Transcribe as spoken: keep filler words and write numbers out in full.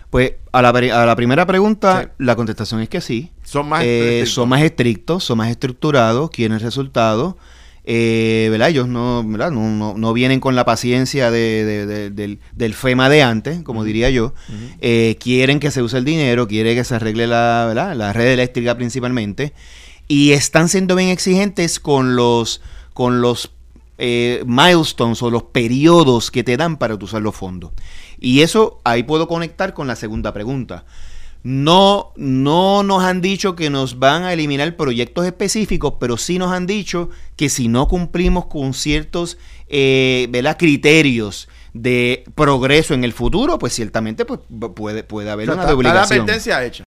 Pues a la, a la primera pregunta, sí. la contestación es que sí. Son más eh, son más estrictos, son más estructurados, quieren resultados. Eh, ¿verdad? Ellos no, ¿verdad? No, no, no vienen con la paciencia de, de, de, del, del FEMA de antes, como uh-huh. diría yo. Uh-huh. Eh, quieren que se use el dinero, quieren que se arregle la, ¿verdad? la red eléctrica principalmente. Y están siendo bien exigentes con los, con los eh, milestones o los periodos que te dan para usar los fondos. Y eso, ahí puedo conectar con la segunda pregunta. No, no nos han dicho que nos van a eliminar proyectos específicos, pero sí nos han dicho que si no cumplimos con ciertos eh, ¿verdad? criterios de progreso en el futuro, pues ciertamente pues, puede, puede haber o sea, una está, obligación. Está la advertencia hecha.